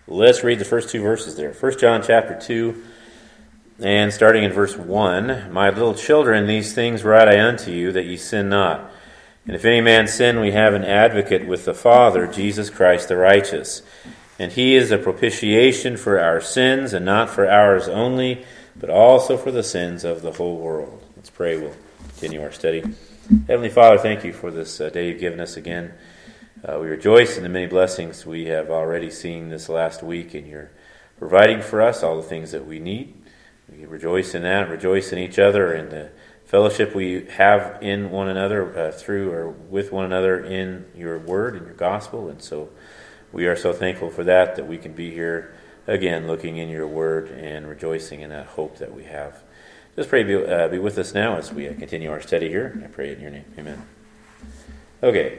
Let's read the first two verses there. 1 John chapter 2, and starting in verse 1. My little children, these things write I unto you, that ye sin not. And if any man sin, we have an advocate with the Father, Jesus Christ the righteous. And he is a propitiation for our sins, and not for ours only, but also for the sins of the whole world. Let's pray. We'll continue our study. Heavenly Father, thank you for this day you've given us again. We rejoice in the many blessings we have already seen this last week, and you're providing for us all the things that we need. We rejoice in that, rejoice in each other, and the fellowship we have in one another, through or with one another in your word and your gospel. And so we are so thankful for that we can be here again looking in your word and rejoicing in that hope that we have. Just pray be with us now as we continue our study here. I pray in your name. Amen. Okay.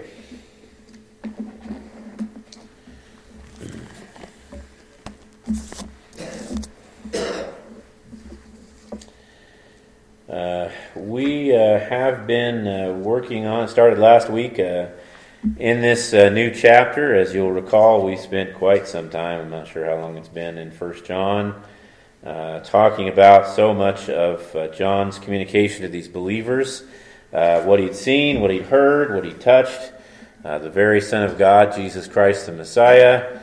We have been working on, started last week in this new chapter. As you'll recall, we spent quite some time, I'm not sure how long it's been, in 1 John, talking about so much of John's communication to these believers, what he'd seen, what he'd heard, what he touched, the very Son of God, Jesus Christ the Messiah.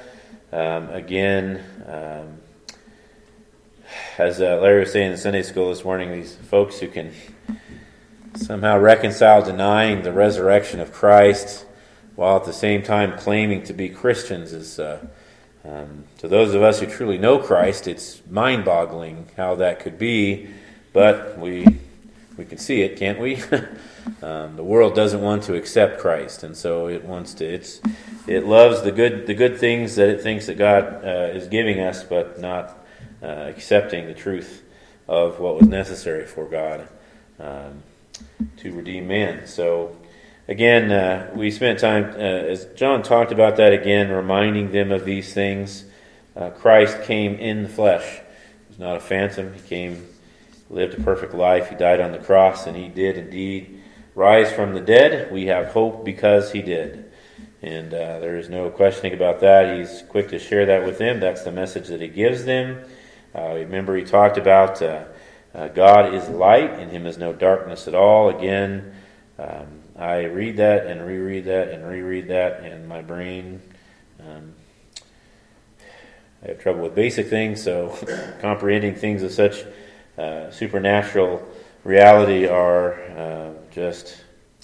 As Larry was saying in Sunday school this morning, these folks who can somehow reconcile denying the resurrection of Christ while at the same time claiming to be Christians is, to those of us who truly know Christ, it's mind-boggling how that could be, but we can see it, can't we? The world doesn't want to accept Christ, and so it wants to. It loves the good things that it thinks that God is giving us, but not accepting the truth of what was necessary for God to redeem man. So again, we spent time, as John talked about that again, reminding them of these things. Christ came in the flesh. He was not a phantom. He came, lived a perfect life. He died on the cross, and he did indeed rise from the dead. We have hope because he did. And there is no questioning about that. He's quick to share that with them. That's the message that he gives them. Remember, he talked about God is light, in him is no darkness at all. Again, I read that and reread that and reread that, and my brain, I have trouble with basic things, so comprehending things of such supernatural reality are just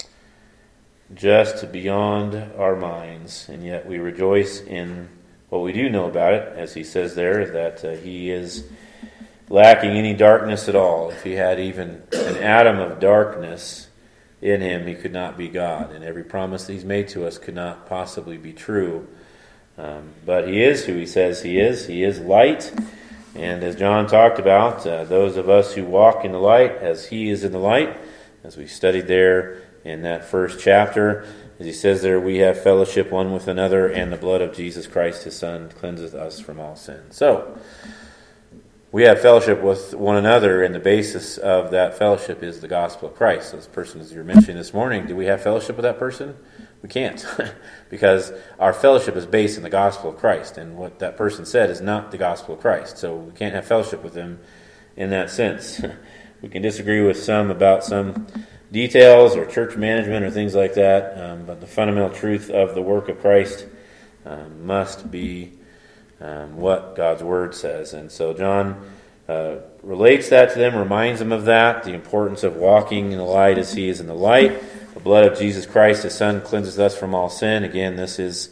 beyond our minds, and yet we rejoice in what we do know about it, as he says there, that he is lacking any darkness at all. If he had even an atom of darkness in him, he could not be God, and every promise that he's made to us could not possibly be true. But he is who he says he is. He is light, and as John talked about, those of us who walk in the light as he is in the light, as we studied there in that first chapter, as he says there, we have fellowship one with another, and the blood of Jesus Christ, his Son, cleanseth us from all sin. So, we have fellowship with one another, and the basis of that fellowship is the gospel of Christ. So this person, as you were mentioning this morning, do we have fellowship with that person? We can't, because our fellowship is based in the gospel of Christ, and what that person said is not the gospel of Christ. So we can't have fellowship with them in that sense. We can disagree with some about some details or church management or things like that, but the fundamental truth of the work of Christ must be what God's Word says. And so John relates that to them, reminds them of that, the importance of walking in the light as he is in the light. The blood of Jesus Christ, his Son, cleanses us from all sin. Again, this is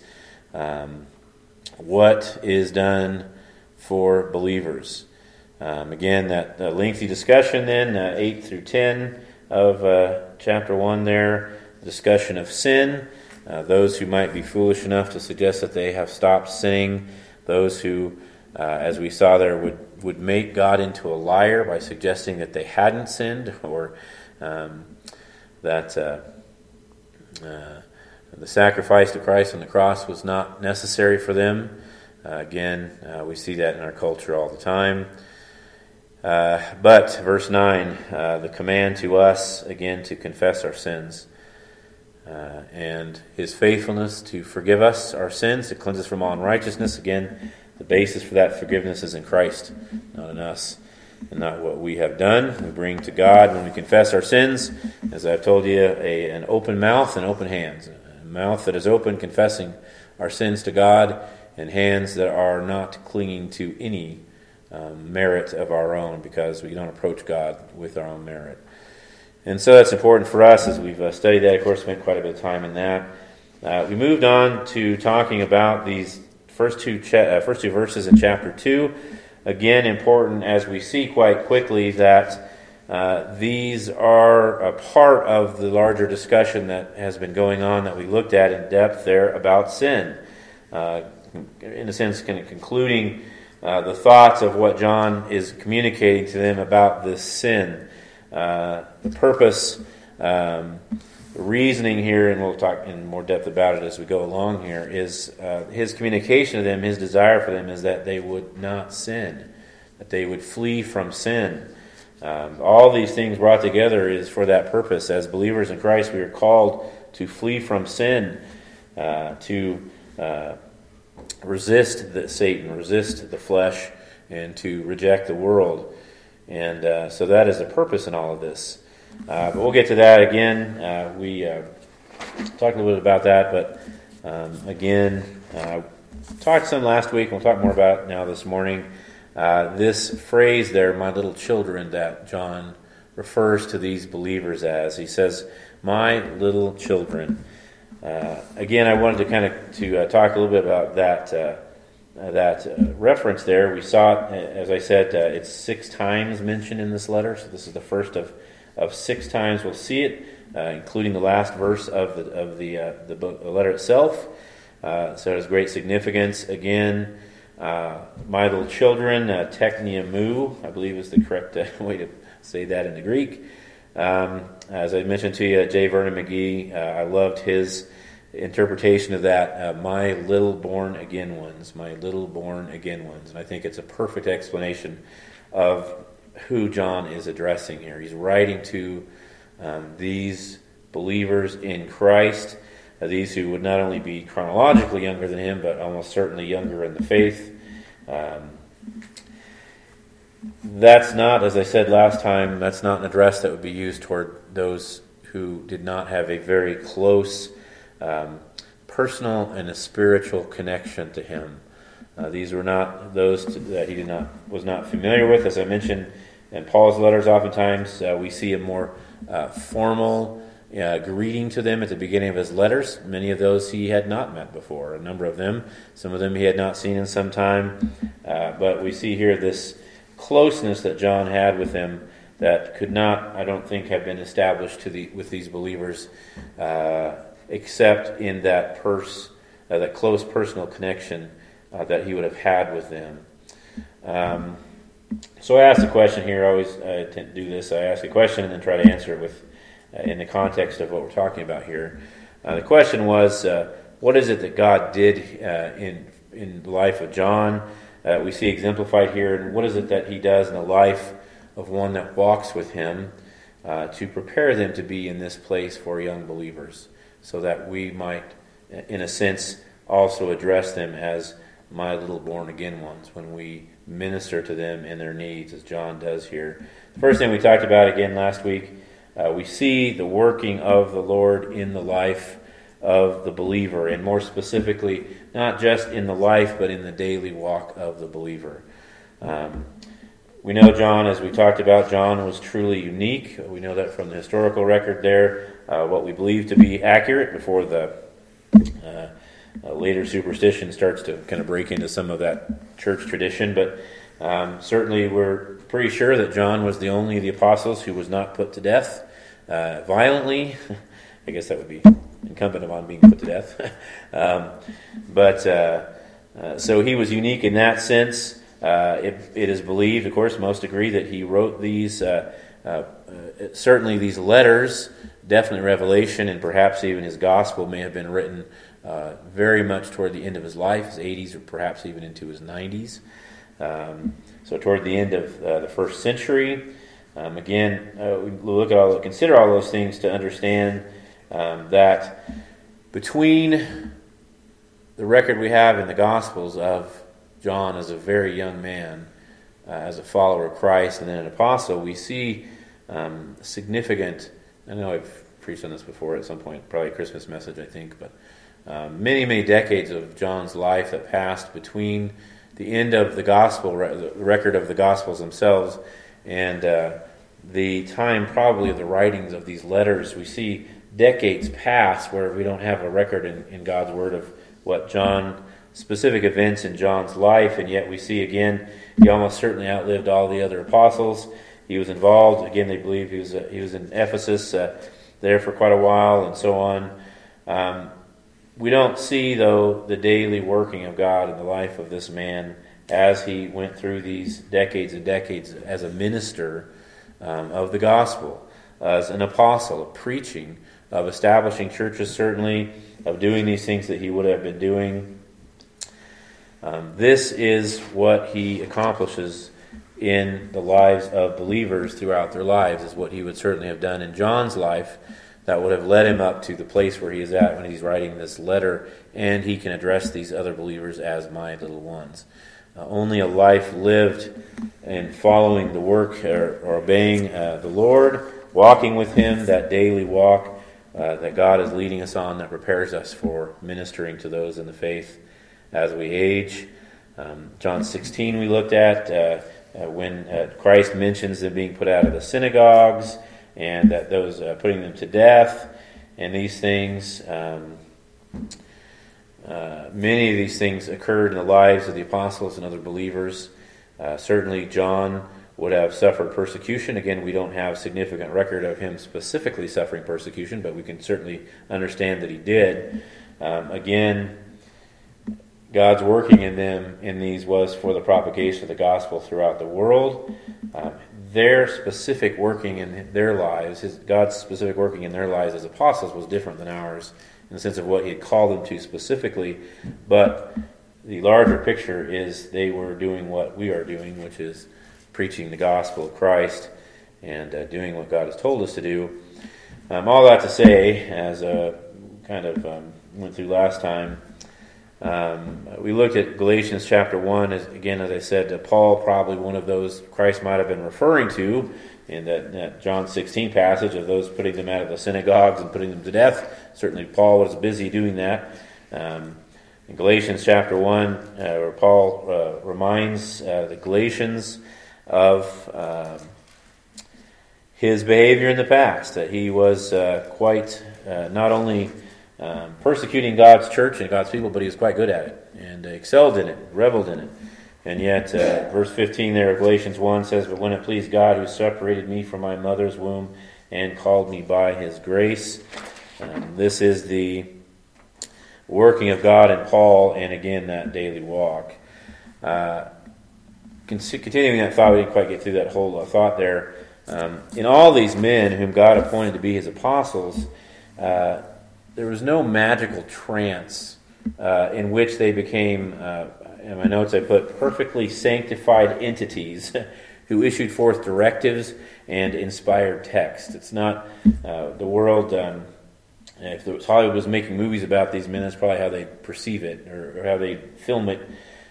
what is done for believers. Again, that lengthy discussion then, 8 through 10, of chapter 1 there, discussion of sin, those who might be foolish enough to suggest that they have stopped sinning, those who, as we saw there, would make God into a liar by suggesting that they hadn't sinned, or that the sacrifice of Christ on the cross was not necessary for them. Again, we see that in our culture all the time. But, verse 9, the command to us, again, to confess our sins, and his faithfulness to forgive us our sins, to cleanse us from all unrighteousness. Again, The basis for that forgiveness is in Christ, not in us, and not what we have done. We bring to God when we confess our sins, as I've told you, an open mouth and open hands. A mouth that is open, confessing our sins to God, and hands that are not clinging to any merit of our own, because we don't approach God with our own merit. And so that's important for us as we've studied that. Of course, spent quite a bit of time in that. We moved on to talking about these first two verses in chapter 2. Again, important as we see quite quickly that these are a part of the larger discussion that has been going on that we looked at in depth there about sin. In a sense, kind of concluding the thoughts of what John is communicating to them about this sin. The purpose, reasoning here, and we'll talk in more depth about it as we go along here, is his communication to them, his desire for them is that they would not sin, that they would flee from sin. All these things brought together is for that purpose. As believers in Christ, we are called to flee from sin, to resist Satan, resist the flesh, and to reject the world. And so that is the purpose in all of this. But we'll get to that again. We talked a little bit about that, but again, talked some last week, and we'll talk more about it now this morning. This phrase there, my little children, that John refers to these believers as. He says, my little children. Again, I wanted to kind of talk a little bit about that reference there. We saw it, as I said, it's 6 times mentioned in this letter, so this is the first of 6 times we'll see it, including the last verse of the book, the letter itself. So it has great significance. Again, my little children, teknia mu, I believe is the correct way to say that in the Greek. As I mentioned to you, J. Vernon McGee, I loved his interpretation of that, my little born again ones, my little born again ones. And I think it's a perfect explanation of who John is addressing here. He's writing to these believers in Christ, these who would not only be chronologically younger than him, but almost certainly younger in the faith. That's not, as I said last time, that's not an address that would be used toward those who did not have a very close personal and a spiritual connection to him. These were not those that he was not familiar with. As I mentioned in Paul's letters, oftentimes we see a more formal greeting to them at the beginning of his letters. Many of those he had not met before, a number of them. Some of them he had not seen in some time. But we see here this closeness that John had with them that could not, I don't think, have been established with these believers except in that close personal connection that he would have had with them. So I asked a question here. I tend to do this. I ask a question and then try to answer it in the context of what we're talking about here. The question was, what is it that God did in the life of John? We see exemplified here, and what is it that he does in the life of one that walks with him to prepare them to be in this place for young believers, so that we might, in a sense, also address them as my little born-again ones when we minister to them in their needs, as John does here. The first thing we talked about again last week, we see the working of the Lord in the life of the believer, and more specifically, not just in the life, but in the daily walk of the believer. We know John, as we talked about, John was truly unique. We know that from the historical record there, what we believe to be accurate before the later superstition starts to kind of break into some of that church tradition. But certainly we're pretty sure that John was the only of the apostles who was not put to death violently. I guess that would be incumbent upon being put to death. So he was unique in that sense. It is believed, of course, most agree that he wrote these, certainly these letters, definitely Revelation, and perhaps even his gospel may have been written very much toward the end of his life, his 80s or perhaps even into his 90s. So toward the end of the first century. Again, we consider all those things to understand that between the record we have in the Gospels of John as a very young man, as a follower of Christ and then an apostle, we see significant, I know I've preached on this before at some point, probably a Christmas message, I think, but many, many decades of John's life that passed between the end of the gospel, the record of the gospels themselves, and the time probably of the writings of these letters. We see decades pass where we don't have a record in God's Word of what John, specific events in John's life, and yet we see again, he almost certainly outlived all the other apostles. He was involved, again they believe he was in Ephesus there for quite a while and so on. We don't see, though, the daily working of God in the life of this man as he went through these decades and decades as a minister of the gospel, as an apostle, of preaching, of establishing churches, certainly, of doing these things that he would have been doing. This is what he accomplishes in the lives of believers throughout their lives, is what he would certainly have done in John's life that would have led him up to the place where he is at when he's writing this letter, and he can address these other believers as my little ones. Only a life lived in following the work or obeying the Lord, walking with him, that daily walk that God is leading us on, that prepares us for ministering to those in the faith as we age. John 16 we looked at when Christ mentions them being put out of the synagogues, and that those putting them to death, and these things. Many of these things occurred in the lives of the apostles and other believers. Certainly John would have suffered persecution. Again, we don't have significant record of him specifically suffering persecution, but we can certainly understand that he did. Again, God's working in them in these was for the propagation of the gospel throughout the world. Their specific working in their lives, God's specific working in their lives as apostles was different than ours in the sense of what he had called them to specifically. But the larger picture is they were doing what we are doing, which is preaching the gospel of Christ and doing what God has told us to do. All that to say, as kind of went through last time, we looked at Galatians chapter 1. As I said, Paul, probably one of those Christ might have been referring to in that John 16 passage of those putting them out of the synagogues and putting them to death. Certainly Paul was busy doing that. In Galatians chapter 1, where Paul reminds the Galatians of his behavior in the past, that he was quite not only persecuting God's church and God's people, but he was quite good at it and excelled in it, reveled in it. And yet, verse 15 there of Galatians 1 says, "But when it pleased God who separated me from my mother's womb and called me by his grace." This is the working of God in Paul, and again, that daily walk. Continuing that thought, we didn't quite get through that whole thought there. In all these men whom God appointed to be his apostles, there was no magical trance in which they became, in my notes I put, perfectly sanctified entities who issued forth directives and inspired text. It's not the world, if Hollywood was making movies about these men, that's probably how they perceive it or how they film it.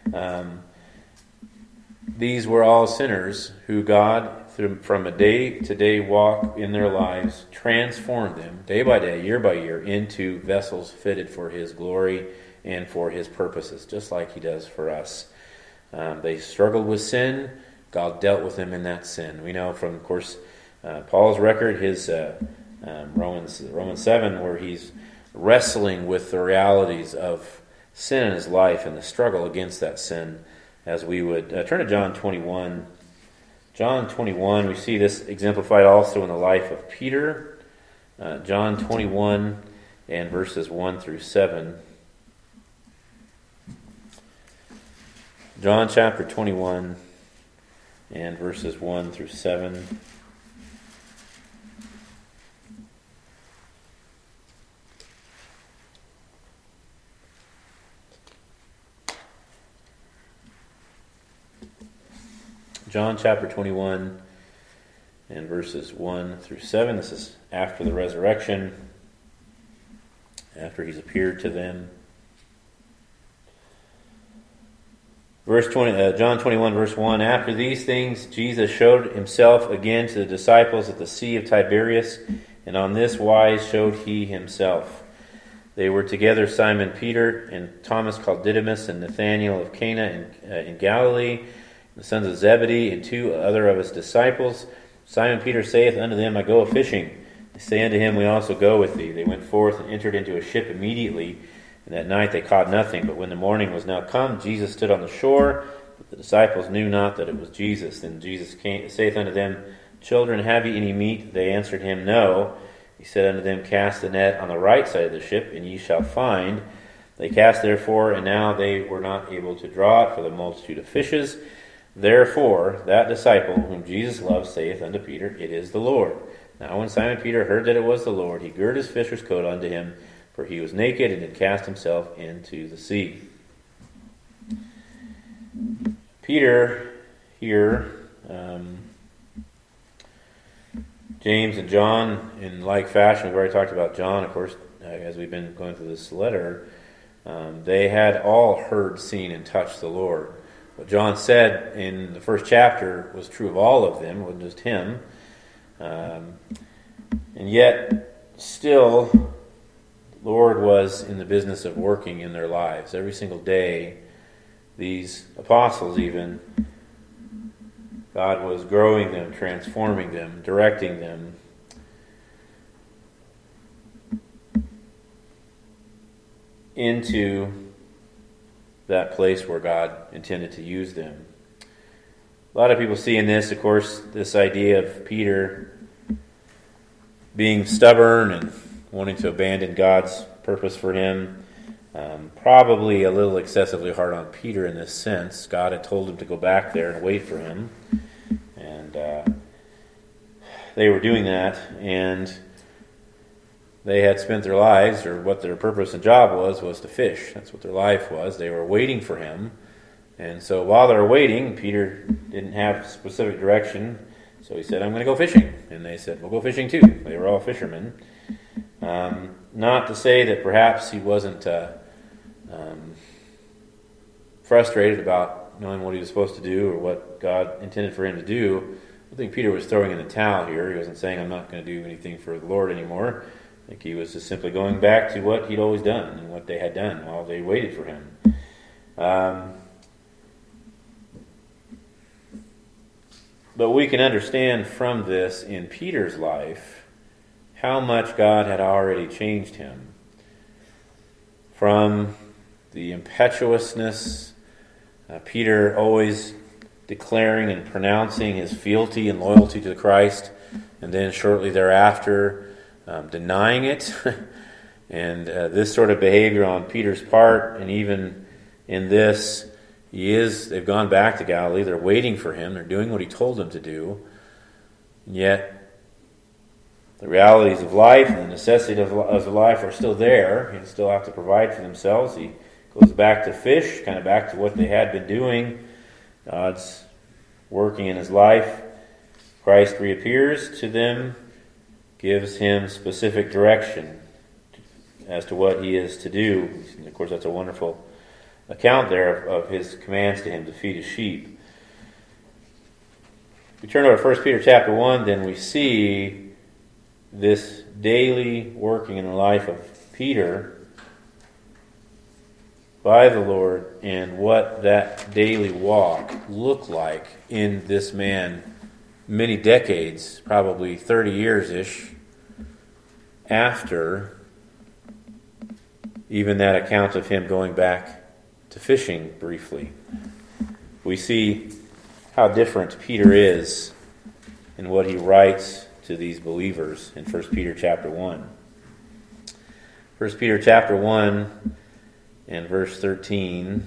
These were all sinners who God, from a day-to-day walk in their lives, transformed them day by day, year by year, into vessels fitted for his glory and for his purposes, just like he does for us. They struggled with sin. God dealt with them in that sin. We know from, of course, Paul's record, his Romans 7, where he's wrestling with the realities of sin in his life and the struggle against that sin. As we would turn to John 21. John 21, we see this exemplified also in the life of Peter. John 21 and verses 1 through 7. John chapter 21 and verses 1 through 7. John chapter 21 and verses 1 through 7. This is after the resurrection, after he's appeared to them. John 21, verse 1, after these things, Jesus showed himself again to the disciples at the Sea of Tiberias, and on this wise showed he himself. They were together Simon Peter, and Thomas called Didymus, and Nathanael of Cana in Galilee, the sons of Zebedee, and two other of his disciples. Simon Peter saith unto them, I go a-fishing. They say unto him, we also go with thee. They went forth and entered into a ship immediately, and that night they caught nothing. But when the morning was now come, Jesus stood on the shore, but the disciples knew not that it was Jesus. Then Jesus saith unto them, Children, have ye any meat? They answered him, No. He said unto them, Cast the net on the right side of the ship, and ye shall find. They cast therefore, and now they were not able to draw it for the multitude of fishes. Therefore that disciple whom Jesus loved saith unto Peter, It is the Lord. Now when Simon Peter heard that it was the Lord, he girded his fisher's coat unto him, for he was naked, and did cast himself into the sea. Peter here, James and John, in like fashion, we've already talked about John, of course, as we've been going through this letter, they had all heard, seen, and touched the Lord. What John said in the first chapter was true of all of them, it wasn't just him. And yet, still, the Lord was in the business of working in their lives. Every single day, these apostles even, God was growing them, transforming them, directing them. Into that place where God intended to use them. A lot of people see in this, of course, this idea of Peter being stubborn and wanting to abandon God's purpose for him. Probably a little excessively hard on Peter in this sense. God had told him to go back there and wait for him. And they were doing that, and they had spent their lives, or what their purpose and job was to fish. That's what their life was. They were waiting for him. And so while they were waiting, Peter didn't have specific direction. So he said, I'm going to go fishing. And they said, we'll go fishing too. They were all fishermen. Not to say that perhaps he wasn't frustrated about knowing what he was supposed to do or what God intended for him to do. I think Peter was throwing in the towel here. He wasn't saying, I'm not going to do anything for the Lord anymore. I think he was just simply going back to what he'd always done and what they had done while they waited for him. But we can understand from this in Peter's life how much God had already changed him. From the impetuousness, Peter always declaring and pronouncing his fealty and loyalty to Christ, and then shortly thereafter denying it. And this sort of behavior on Peter's part, and even in this, they've gone back to Galilee, they're waiting for him, they're doing what he told them to do, and yet the realities of life and the necessity of life are still there. They still have to provide for themselves. He goes back to fish, kind of back to what they had been doing. God's working in his life. Christ reappears to them, gives him specific direction as to what he is to do. And of course, that's a wonderful account there of his commands to him to feed his sheep. If we turn over to 1 Peter chapter 1, then we see this daily working in the life of Peter by the Lord, and what that daily walk looked like in this man many decades, probably 30 years-ish, after even that account of him going back to fishing briefly. We see how different Peter is in what he writes to these believers in 1 Peter chapter 1. 1 Peter chapter 1 and verse 13.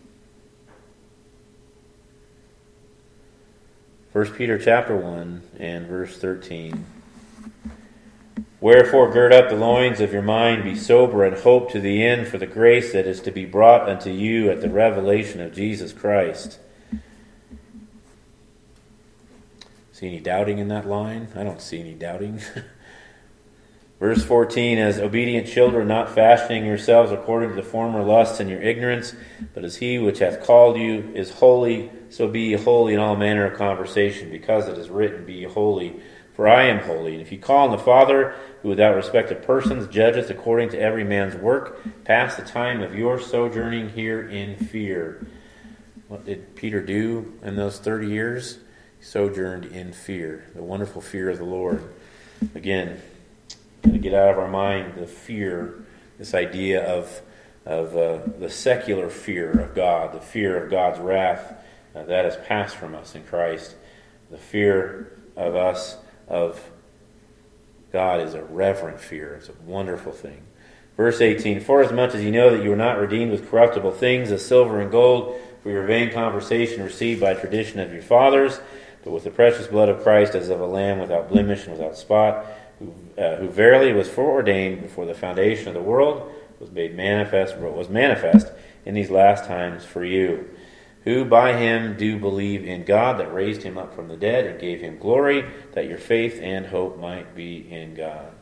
1 Peter chapter 1 and verse 13. Wherefore gird up the loins of your mind, be sober, and hope to the end for the grace that is to be brought unto you at the revelation of Jesus Christ. See any doubting in that line? I don't see any doubting. Verse 14, as obedient children, not fashioning yourselves according to the former lusts in your ignorance, but as he which hath called you is holy, so be ye holy in all manner of conversation, because it is written, Be ye holy, for I am holy. And if you call on the Father, who without respect of persons judgeth according to every man's work, pass the time of your sojourning here in fear. What did Peter do in those 30 years? He sojourned in fear, the wonderful fear of the Lord. Again, to get out of our mind the fear, this idea of the secular fear of God, the fear of God's wrath that has passed from us in Christ. The fear of us, of God, is a reverent fear. It's a wonderful thing. Verse 18, forasmuch as ye know that you were not redeemed with corruptible things, as silver and gold, for your vain conversation received by tradition of your fathers, but with the precious blood of Christ, as of a lamb without blemish and without spot, who verily was foreordained before the foundation of the world, was manifest in these last times for you, who by him do believe in God, that raised him up from the dead and gave him glory, that your faith and hope might be in God.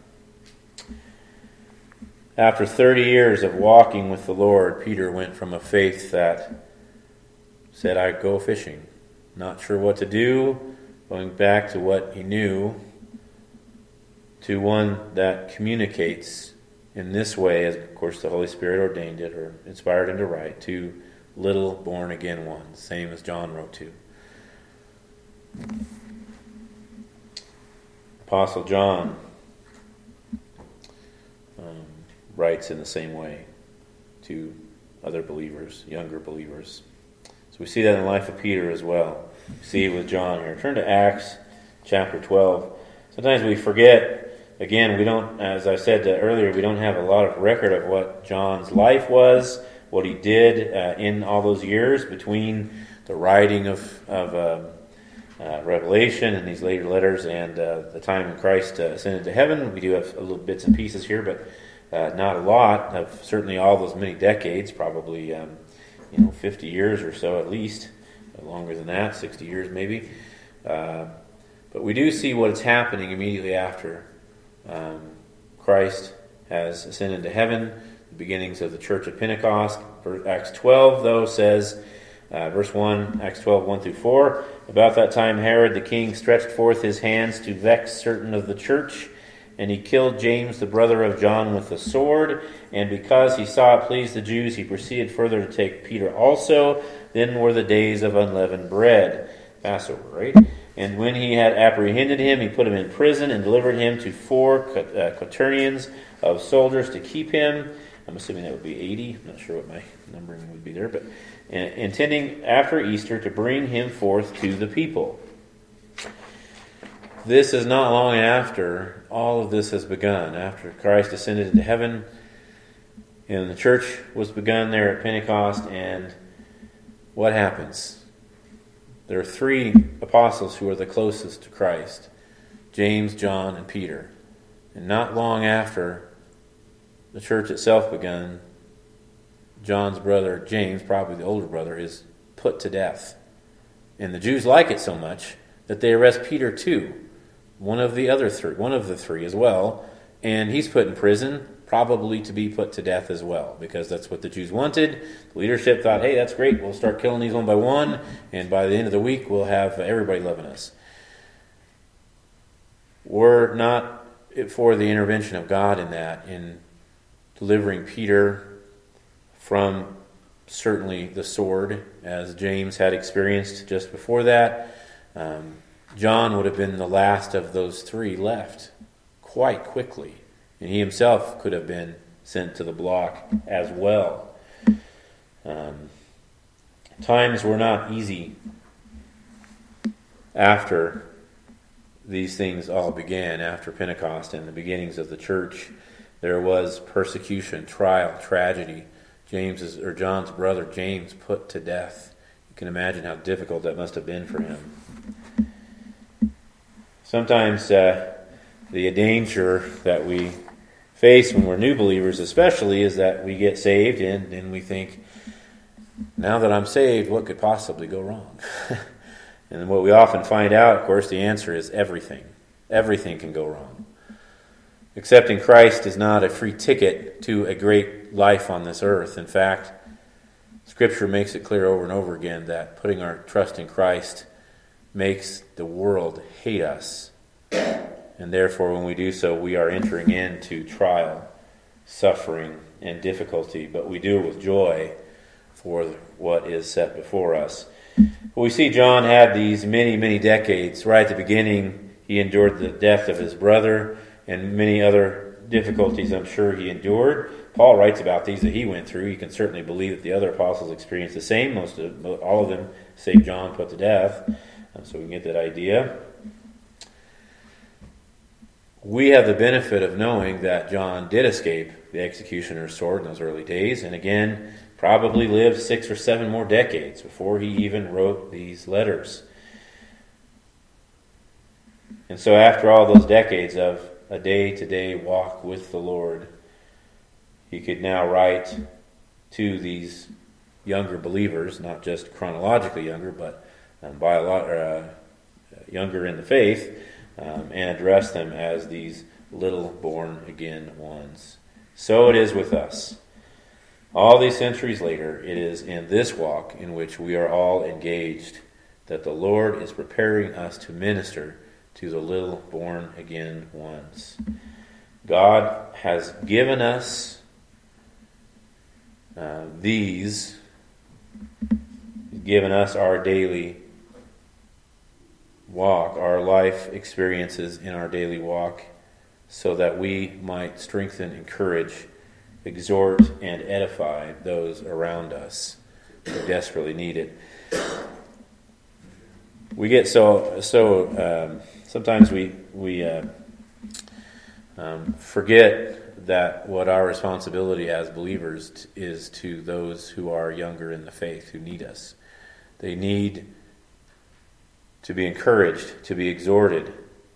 After 30 years of walking with the Lord, Peter went from a faith that said, I go fishing, not sure what to do, going back to what he knew, to one that communicates in this way, as of course the Holy Spirit ordained it or inspired him to write, to little born again ones, same as John wrote to. Apostle John writes in the same way to other believers, younger believers. So we see that in the life of Peter as well. We see it with John here. Turn to Acts chapter 12. Sometimes we forget. Again, we don't, as I said earlier, we don't have a lot of record of what John's life was, what he did in all those years between the writing of Revelation and these later letters and the time when Christ ascended to heaven. We do have a little bits and pieces here, but not a lot of certainly all those many decades, probably 50 years or so at least, longer than that, 60 years maybe. But we do see what's happening immediately after Christ has ascended to heaven, the beginnings of the Church of Pentecost. Acts 12, though, says, verse 1, Acts 12, 1 through 4, about that time Herod the king stretched forth his hands to vex certain of the church, and he killed James, the brother of John, with the sword. And because he saw it pleased the Jews, he proceeded further to take Peter also. Then were the days of unleavened bread. Passover, right? And when he had apprehended him, he put him in prison and delivered him to 4 quaternions of soldiers to keep him. I'm assuming that would be 80. I'm not sure what my numbering would be there. But intending after Easter to bring him forth to the people. This is not long after all of this has begun. After Christ ascended into heaven, and the church was begun there at Pentecost. And what happens? There are 3 apostles who are the closest to Christ, James, John, and Peter. And not long after the church itself begun, John's brother, James, probably the older brother, is put to death. And the Jews like it so much that they arrest Peter too, one of the 3 as well, and he's put in prison, probably to be put to death as well, because that's what the Jews wanted. The leadership thought, hey, that's great, we'll start killing these one by one, and by the end of the week we'll have everybody loving us. Were not for the intervention of God in that, in delivering Peter from certainly the sword, as James had experienced just before that, John would have been the last of those 3 left quite quickly. And he himself could have been sent to the block as well. Times were not easy after these things all began, after Pentecost and the beginnings of the church. There was persecution, trial, tragedy. John's brother James put to death. You can imagine how difficult that must have been for him. Sometimes the danger that we face when we're new believers especially is that we get saved and we think, now that I'm saved, what could possibly go wrong? And what we often find out, of course, the answer is everything. Everything can go wrong. Accepting Christ is not a free ticket to a great life on this earth. In fact, Scripture makes it clear over and over again that putting our trust in Christ makes the world hate us. And therefore, when we do so, we are entering into trial, suffering, and difficulty. But we do it with joy for what is set before us. We see John had these many, many decades. Right at the beginning, he endured the death of his brother and many other difficulties I'm sure he endured. Paul writes about these that he went through. You can certainly believe that the other apostles experienced the same. All of them, save John, put to death. So we can get that idea. We have the benefit of knowing that John did escape the executioner's sword in those early days, and again, probably lived 6 or 7 more decades before he even wrote these letters. And so after all those decades of a day-to-day walk with the Lord, he could now write to these younger believers, not just chronologically younger, but younger in the faith, and address them as these little born-again ones. So it is with us. All these centuries later, it is in this walk in which we are all engaged that the Lord is preparing us to minister to the little born-again ones. God has given us He's given us our daily walk, our life experiences in our daily walk, so that we might strengthen, encourage, exhort, and edify those around us who desperately need it. We get sometimes we forget that what our responsibility as believers is to those who are younger in the faith, who need us. They need to be encouraged, to be exhorted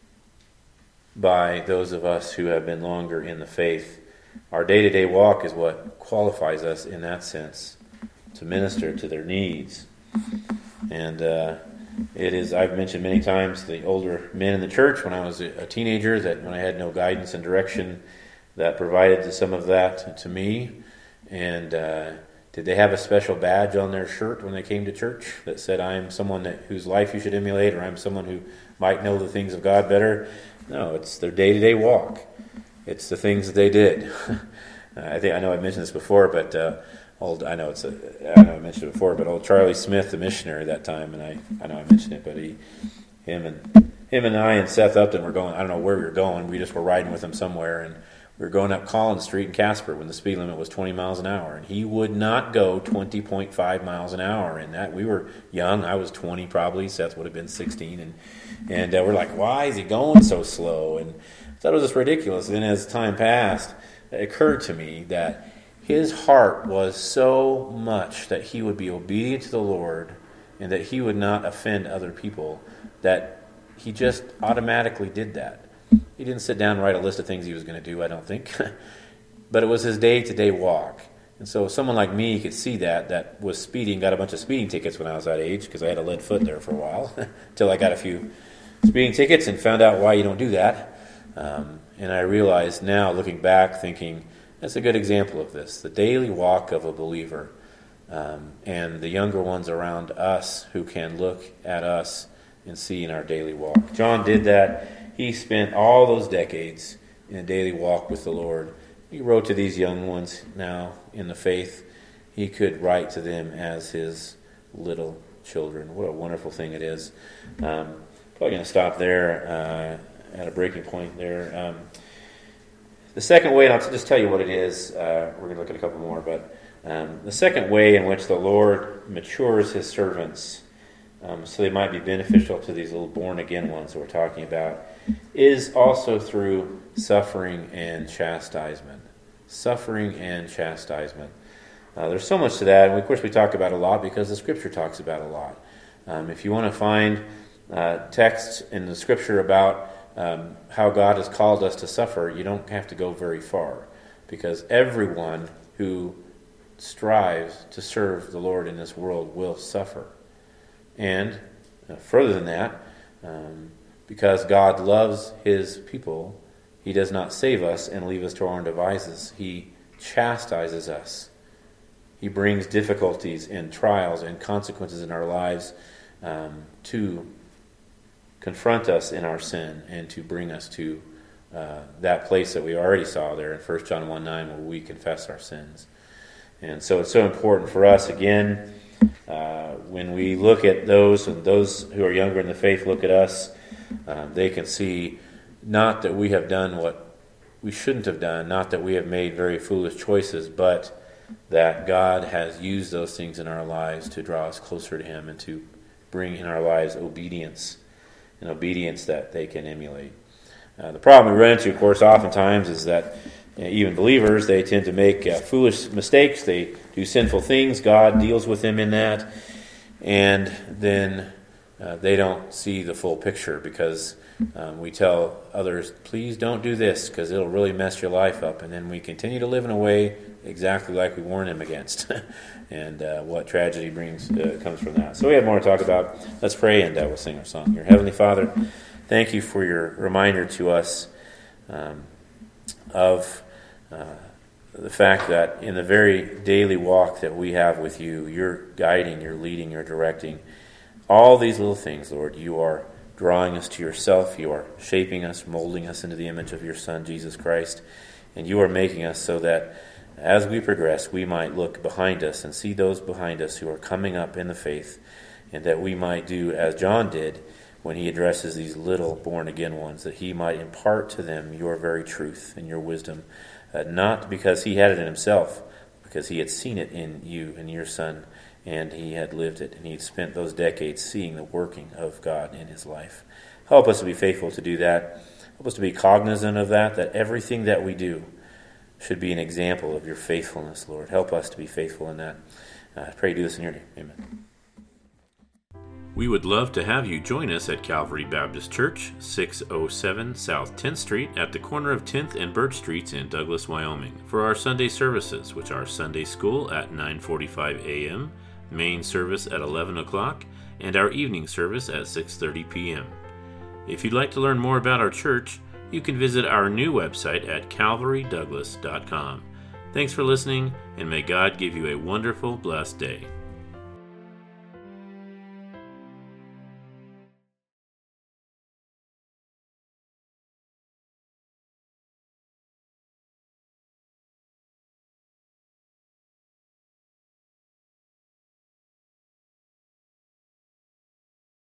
by those of us who have been longer in the faith. Our day-to-day walk is what qualifies us in that sense to minister to their needs. And it is, I've mentioned many times, the older men in the church when I was a teenager, that when I had no guidance and direction, that provided some of that to me. And did they have a special badge on their shirt when they came to church that said, I'm someone whose life you should emulate, or I'm someone who might know the things of God better? No, it's their day-to-day walk. It's the things that they did. I know I mentioned this before, but old Charlie Smith, the missionary at that time, and I know I mentioned it, but him and I and Seth Upton were going. I don't know where we were going. We just were riding with him somewhere, and we were going up Collins Street in Casper when the speed limit was 20 miles an hour, and he would not go 20.5 miles an hour. And that we were young. I was 20 probably. Seth would have been 16, and we're like, why is he going so slow? And I thought it was just ridiculous. And then as time passed, it occurred to me that his heart was so much that he would be obedient to the Lord and that he would not offend other people, that he just automatically did that. He didn't sit down and write a list of things he was going to do, I don't think. But it was his day-to-day walk. And so someone like me could see that was speeding, got a bunch of speeding tickets when I was that age, because I had a lead foot there for a while, until I got a few speeding tickets and found out why you don't do that. And I realize now, looking back, thinking, that's a good example of this. The daily walk of a believer, and the younger ones around us who can look at us and see in our daily walk. John did that. He spent all those decades in a daily walk with the Lord. He wrote to these young ones now in the faith. He could write to them as his little children. What a wonderful thing it is. Probably going to stop there at a breaking point there. The second way, and I'll just tell you what it is. We're going to look at a couple more, but the second way in which the Lord matures his servants, so they might be beneficial to these little born-again ones that we're talking about, is also through suffering and chastisement. Suffering and chastisement. There's so much to that, and of course we talk about it a lot because the Scripture talks about it a lot. If you want to find texts in the Scripture about how God has called us to suffer, you don't have to go very far, because everyone who strives to serve the Lord in this world will suffer. And further than that, because God loves his people, He does not save us and leave us to our own devices. He chastises us. He brings difficulties and trials and consequences in our lives to confront us in our sin and to bring us to that place that we already saw there in 1 John 1:9 where we confess our sins. And so it's so important for us, again, when we look at those, and those who are younger in the faith look at us, they can see not that we have done what we shouldn't have done, not that we have made very foolish choices, but that God has used those things in our lives to draw us closer to Him and to bring in our lives obedience, and obedience that they can emulate. The problem we run into, of course, oftentimes is that even believers, they tend to make foolish mistakes. They do sinful things. God deals with them in that. And then they don't see the full picture because we tell others, please don't do this because it'll really mess your life up. And then we continue to live in a way exactly like we warned them against. And what tragedy comes from that. So we have more to talk about. Let's pray and we'll sing our song here. Heavenly Father, thank you for your reminder to us of the fact that in the very daily walk that we have with you, you're guiding, you're leading, you're directing. All these little things, Lord, you are drawing us to yourself. You are shaping us, molding us into the image of your Son, Jesus Christ. And you are making us so that as we progress, we might look behind us and see those behind us who are coming up in the faith, and that we might do as John did when he addresses these little born-again ones, that he might impart to them your very truth and your wisdom, not because he had it in himself, because he had seen it in you and your Son, and he had lived it, and he had spent those decades seeing the working of God in his life. Help us to be faithful to do that. Help us to be cognizant of that everything that we do should be an example of your faithfulness, Lord. Help us to be faithful in that. I pray you do this in your name. Amen. We would love to have you join us at Calvary Baptist Church, 607 South 10th Street at the corner of 10th and Birch Streets in Douglas, Wyoming, for our Sunday services, which are Sunday School at 9:45 a.m., main service at 11 o'clock, and our evening service at 6:30 p.m. If you'd like to learn more about our church, you can visit our new website at calvarydouglas.com. Thanks for listening, and may God give you a wonderful, blessed day.